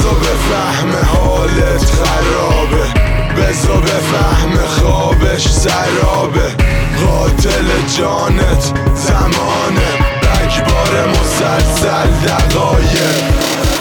نزا بفهم حالت خرابه، بزا بفهم خوابش سرابه. قاتل جانت زمانه، رگبار مسلسل دقایق.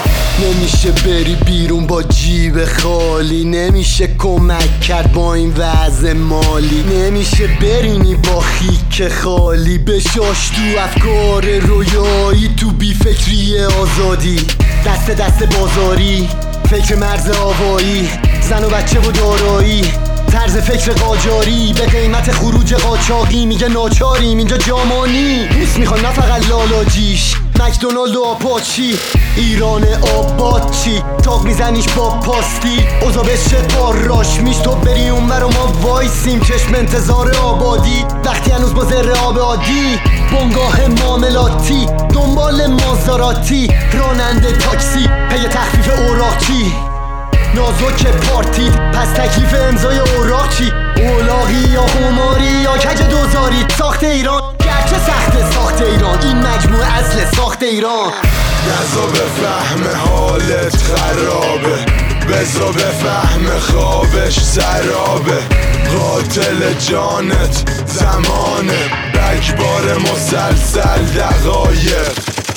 نمیشه بری بیرون با جیب خالی، نمیشه کمک کرد با این وضع مالی، نمیشه برینی با خیک خالی، بشاش تو افکار رویایی، تو بی فکری آزادی، دست دست بازاری، فکر مرز آوایی، زن و بچه و دارایی، طرز فکر قاجاری، به قیمت خروج قاچاقی. میگه ناچاریم اینجا جامانی، دوست میخوان نه فقط لالاجیش، مکدونالد و آپاچی. ایران آباد چی؟ تاق میزنیش با پاستی، اوزا بشه پاراش میش، تو بری اون بر و ما وایسیم چشم انتظار آبادی. وقتی هنوز با ذره آب عادی، بنگاه معاملاتی، دنبال مازاراتی، راننده تاکسی، پی تخفیف اوراقچی. نازک پارتید پس تکلیف امضای اوراق چی؟ اولاغی یا خماری یا کج دوزاری. ساخت ایران گرچه سخت ساخت ایران، این مجموعه اصل ساخت ایران. نزا بفهم حالت خرابه، بزا بفهم خوابش سرابه. قاتل جانت زمانه، رگبار مسلسل دقایق.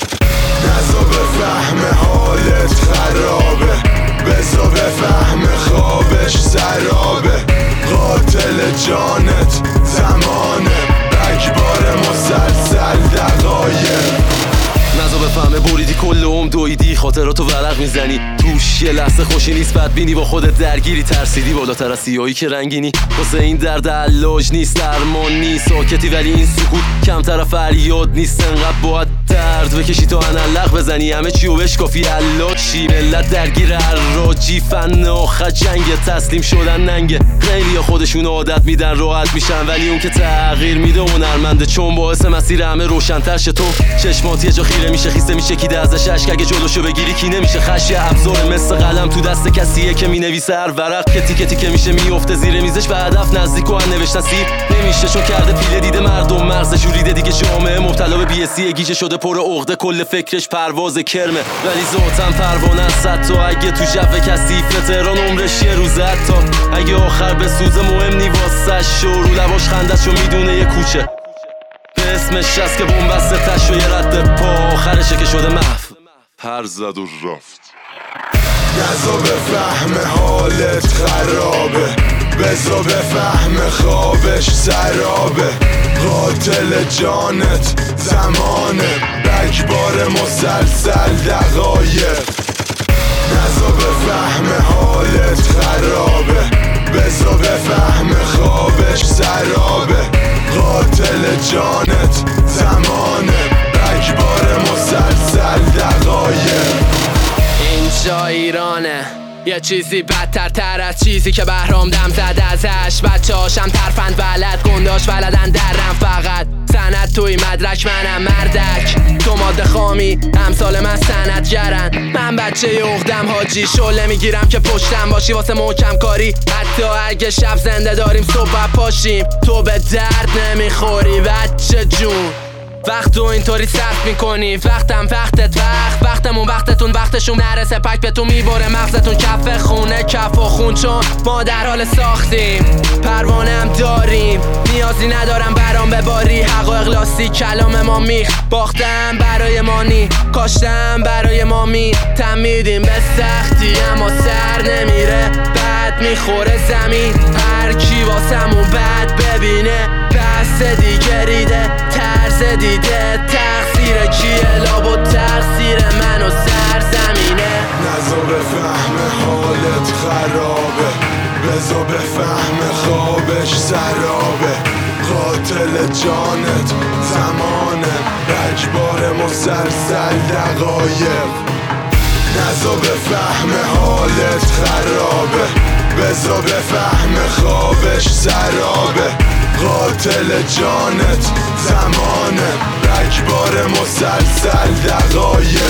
نزا بفهم حالت خرابه، بزا بفهم خوابش سرابه. قاتل جانت زمانه، رگبار مسلسل دقایق. نزا بفهمه بریدی کل دویدی، خاطراتو ورق میزنی توش، یه لحظه خوشی نیست بدبینی، با خودت درگیری، ترسیدی بالاتر از سیاهی که رنگینی. واسه این درد علاج نیست، درمان نیست، ساکتی ولی این سکوت کمتر فریاد نیست. انقدر باید درد بکشی تا انلق بزنی، همه چی و بشکافی علاجی. ملت درگیر حراجی، فن آخر جنگ، تسلیم شدن ننگه. خیلی خودشون عادت میدن راحت میشن، ولی اون که تغییر میده هنرمنده، چون باعث مسیر همه روشن‌تر شه. تو چشمات یه جا خیره میشه، خیسته میشه کیده ازش اشک، اگه جلوشو بگیری کی نمیشه خشی. ابزار مثل قلم تو دست کسیه که مینویسه، هر ورق که تیکه تیکه میشه میفته زیر میزش، به هدف نزدیک و نوشتن سیر نمیشه، چون کرده پیله دیده مردم مغزش ریده دیگه. جامعه مبتلا به بی‌اسی گیجه شده، پر عقده، کل فکرش پرواز کرمه، ولی ذاتاً پروانه است. حتی اگه تو جو کثیفه تهران عمرش یه روزه، حتی اگه آخر به سوزه مهم نی واسش، رو لباش خندش رو میدونه یه کوچه به اسمش هست که بومبسته تش و یه رد پا آخرشه که شده محو، پر زد و رفت. نزا بفهم حالت خرابه، بزا بفهم خوابش سرابه. قاتل جانت زمانه، رگبار مسلسل دقایق. نزا بفهم حالت خرابه، بزا بفهم خوابش سرابه. قاتل جانت زمانه، رگبار مسلسل دقایق. اینجا ایرانه، یه چیزی بدتر تر از چیزی که بهرام دم زد ازش. بچه هاشم ترفند بلد، گنداش بلدن درم فقط. سند توی مدرک منم مردک، تو ماده خامی امثال من سندگرن. من بچه عقدم حاجی، شله میگیرم که پشتم باشی واسه محکم کاری. حتی اگه شب زنده داریم صبح پاشیم، تو به درد نمیخوری بچه جون. وقت تو اینطوری صرف میکنی، وقتم وقتت، وقتمون وقتتون، وقتشون نرسه پک به تو میبره مغزتون. کف خونه کف و خون، چون ما در حال ساختیم، پروانه هم داریم، نیازی ندارم برام بباری. حقایق لاسی کلام ما میخ، باختم برای مانی، کاشتم برای مامی. تمیدیم به سختی اما سر نمیره، بد میخوره زمین، هر کی واسمون بد ببینه پس دیگه ریده. طرز دیده تقصیر کیه؟ لابد تقصیر من و سرزمینه. نزا بفهم حالت خرابه، بزا بفهم خوابش سرابه. قاتل جانت زمانه، رگبار مسلسل دقایق. نزا بفهم حالت خرابه، بزا بفهم خوابش سرابه. قاتل جانت زمانه، رگبار مسلسل دقایق.